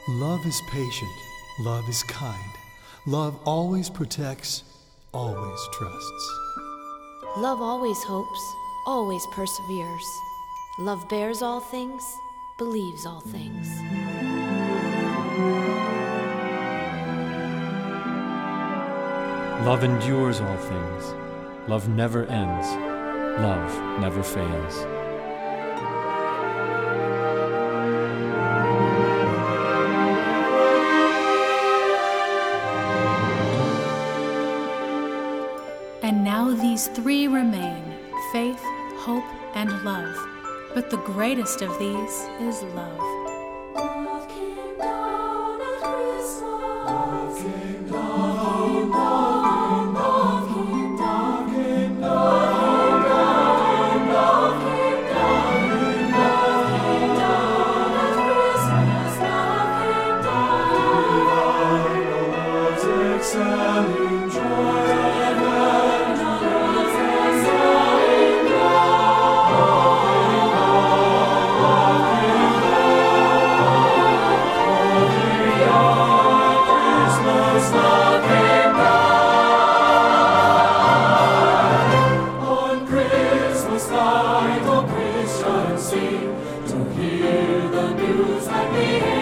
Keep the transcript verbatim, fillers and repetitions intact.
Love is patient. Love is kind. Love always protects, always trusts. Love always hopes, always perseveres. Love bears all things, believes all things. Love endures all things. Love never ends. Love never fails. And now these three remain, faith, hope, and love. But the greatest of these is love. Love came down at Christmas. Love came down, love, love came down, came down, love came down, love came down at Christmas. Love came down, divine love's excelling joy. To hear the news that the